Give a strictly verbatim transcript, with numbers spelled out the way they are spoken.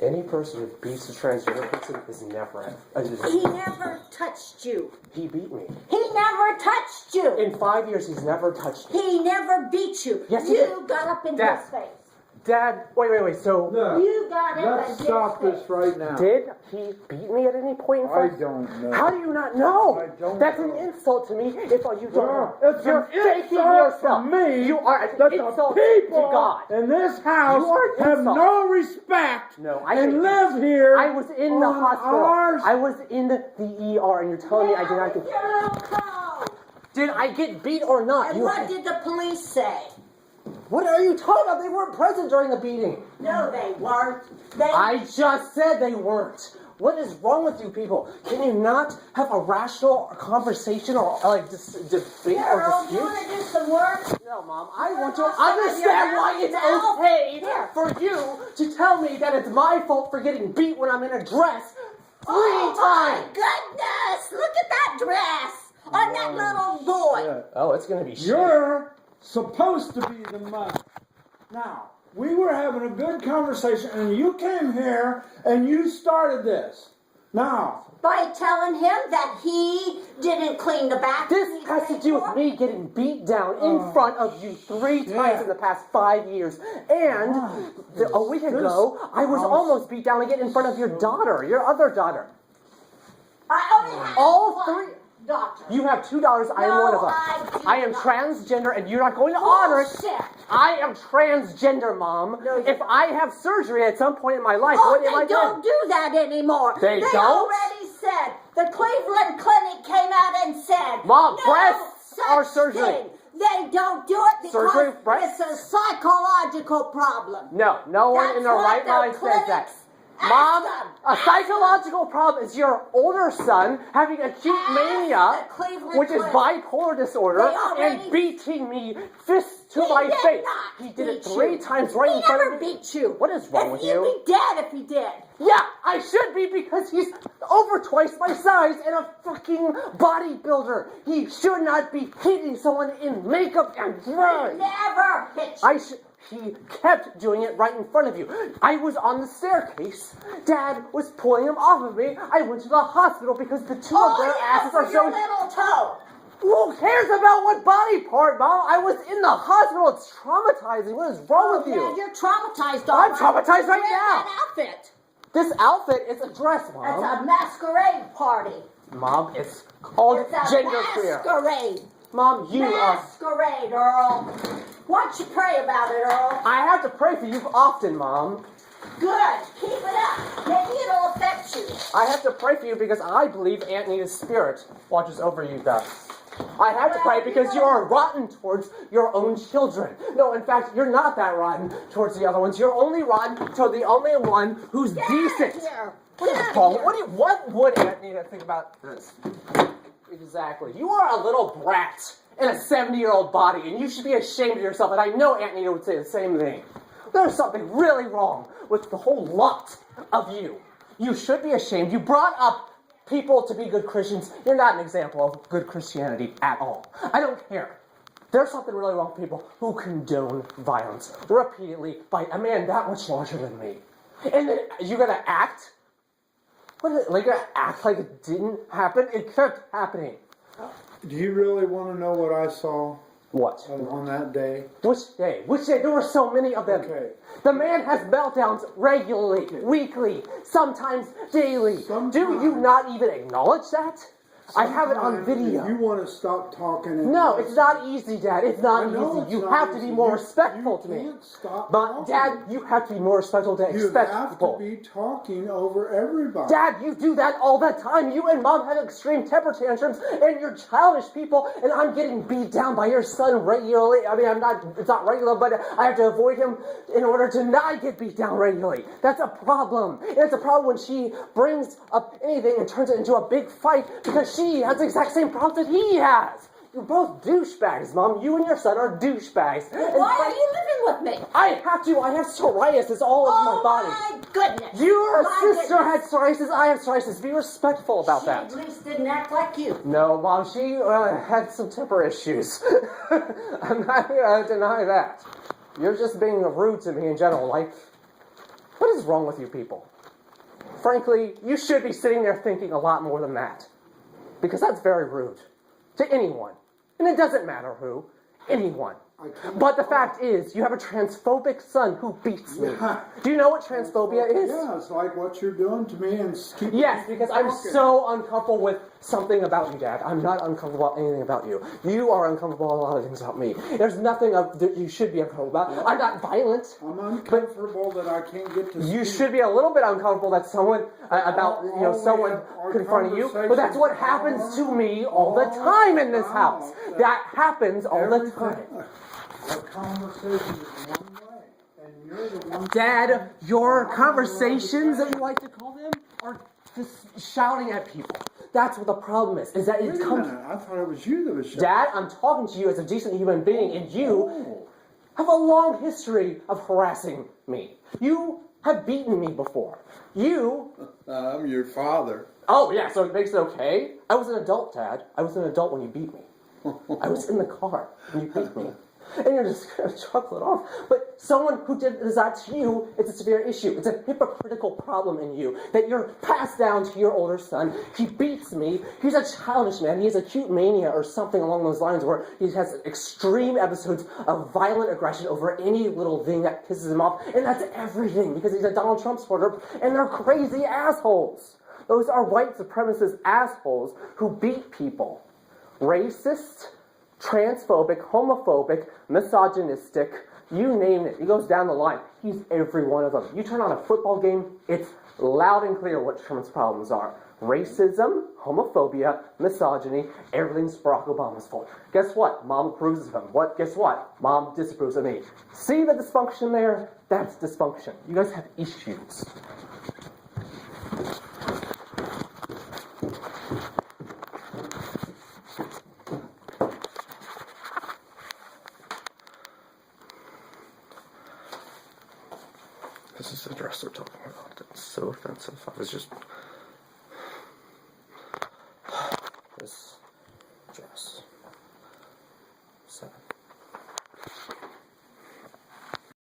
Any person who beats a transgender person is never. Uh, He never touched you. He beat me. He never touched you. In five years, he's never touched me. He never beat you. Yes, he you did. got up in Dad. his face. Dad, wait, wait, wait. So, No, You got it. let's stop this right now. did he beat me at any point in I time? don't know. How do you not know? I don't That's know. an insult to me. If you don't Well, know, it's you're an faking insult yourself. to me You are an that insult the people to God. in this house You are an have insult. no respect No, I and hate live here. I was in the on hospital. Ours. I was in the E R, and you're telling me I did not get. Your little crow. Did I get beat or not? And You- what did the police say? What are you talking about? They weren't present during the beating. No, they weren't. They. I just said they weren't. What is wrong with you people? Can you not have a rational conversation or like dis- debate or Girl, you dispute? want to do some work? No, Mom. I want to Some of your understand why it's mouth okay Here. for you to tell me that it's my fault for getting beat when I'm in a dress three Oh my times. goodness! Look at that dress on that little boy. Yeah. Oh, it's gonna be shit. You're supposed to be the mother. Now, we were having a good conversation, and you came here and you started this. Now, By telling him that he didn't clean the bathroom. This has to do with me getting beat down in Uh, front of you three times yeah. in the past five years. And the, a week This ago, I was house- almost beat down again in front of your daughter, your other daughter. I only have All one three- daughter. You have two daughters, I am No, one of them. I do I am not. transgender, and you're not going to honor it. Bullshit. I am transgender, Mom. No, you- if I have surgery at some point in my life, Oh, what they am I don't doing? do that anymore. They don't? already said. The Cleveland Clinic came out and said, Mom, no breasts such are surgery. thing. They don't do it because Surgery, breasts? it's a psychological problem. No, no one That's in their what right the mind says that. clinics ask Mom, them. a Ask psychological problem is your older son having acute Ask mania, the Cleveland which is Clinic. bipolar disorder, They already- and beating me fists to He my did face. not He did it beat three you. times right he in front never of me. beat you. What is wrong and with he'd you? be dead if he did. Yeah, I should be because he's over twice my size and a fucking bodybuilder. He should not be hitting someone in makeup and He drugs. never hit you. I should. He kept doing it right in front of you. I was on the staircase. Dad was pulling him off of me. I went to the hospital because the two of oh, their yeah, asses for are your so. little toe. Who cares about what body part, Mom? I was in the hospital. It's traumatizing. What is wrong with Yeah, you? you're traumatized. all I'm right. traumatized right Wear now. That outfit. This outfit is a dress, It's Mom. a masquerade party. Mom, it's called It's a gender queer. masquerade. Mom, you are. Masquerade, Earl. Why don't you pray about it, Earl? I have to pray for you often, Mom. Good. Keep it up. Maybe it'll affect you. I have to pray for you because I believe Aunt Nita's spirit watches over you guys. I have to pray because you are rotten towards your own children. No, in fact, you're not that rotten towards the other ones. You're only rotten toward the only one who's Get decent. out of here. What Get is out wrong? of here. What, do you, what would Aunt Nita think about this? Exactly. You are a little brat in a seventy-year-old body, and you should be ashamed of yourself, and I know Aunt Nita would say the same thing. There's something really wrong with the whole lot of you. You should be ashamed. You brought up people to be good Christians. You're not an example of good Christianity at all. I don't care. There's something really wrong with people who condone violence repeatedly by a man that much larger than me. And then you gotta act? What is it? Like, you gotta act like it didn't happen? It kept happening. do you really want to know what I saw What? on that day? Which day? Which day? There were so many of them. Okay. The man has meltdowns regularly, weekly, sometimes daily. Sometimes. Do you not even acknowledge that? I have it on Sometimes video. if you want to stop talking and No, it's not easy, Dad. It's not I know easy. it's You not have to be easy. more You- respectful you to me. can't stop But, talking. Dad, you have to be more respectful to You expect have people. to be talking over everybody. Dad, you do that all the time. You and Mom have extreme temper tantrums, and you're childish people, and I'm getting beat down by your son regularly. I mean, I'm not, it's not regular, but I have to avoid him in order to not get beat down regularly. That's a problem. And it's a problem when she brings up anything and turns it into a big fight because she has the exact same problem that he has. You're both douchebags, Mom. You and your son are douchebags. And Why are fight- you living with me? I have to. I have psoriasis all over Oh my body. my goodness. Your My sister goodness. had psoriasis, I have psoriasis. Be respectful about She that. at least didn't act like you. No, Mom, she uh, had some temper issues. I'm not going to deny that. You're just being rude to me in general. Like, what is wrong with you people? frankly, you should be sitting there thinking a lot more than that. Because that's very rude. To anyone. And it doesn't matter who. Anyone. But the fact is, you have a transphobic son who beats me. Yeah. Do you know what transphobia is? Yeah, it's like what you're doing to me and keep Yes, because I'm talking. so uncomfortable with something about you, Dad. I'm not uncomfortable about anything about you. You are uncomfortable about a lot of things about me. There's nothing of, that you should be uncomfortable about. Yeah. I'm not violent. I'm uncomfortable that I can't get to You speak. should be a little bit uncomfortable that someone, uh, about, you know, All we someone have are confronting you. But that's what happens to me all the time in this house. That happens all the time. Our conversation is one way, and you're the one. Dad, your conversations that you like to call them are just shouting at people. That's what the problem is. Is that Wait it a comes. minute, I thought it was you that was shouting. Dad, I'm talking to you as a decent human being, and you Oh. have a long history of harassing me. You have beaten me before. You. I'm your father. Oh yeah, so it makes it okay. I was an adult, Dad. I was an adult when you beat me. I was in the car when you beat me. And you're just going to chuckle it off. But someone who did that to you, it's a severe issue. It's a hypocritical problem in you that you're passed down to your older son. He beats me. He's a childish man. He has acute mania or something along those lines where he has extreme episodes of violent aggression over any little thing that pisses him off. And that's everything because he's a Donald Trump supporter and they're crazy assholes. Those are white supremacist assholes who beat people. Racist, transphobic, homophobic, misogynistic, you name it. He goes down the line. He's every one of them. You turn on a football game, it's loud and clear what Trump's problems are. Racism, homophobia, misogyny, everything's Barack Obama's fault. Guess what? Mom approves of him. What? Guess what? Mom disapproves of me. See the dysfunction there? That's dysfunction. You guys have issues. This is the dress they're talking about. It's so offensive. I was just... This dress.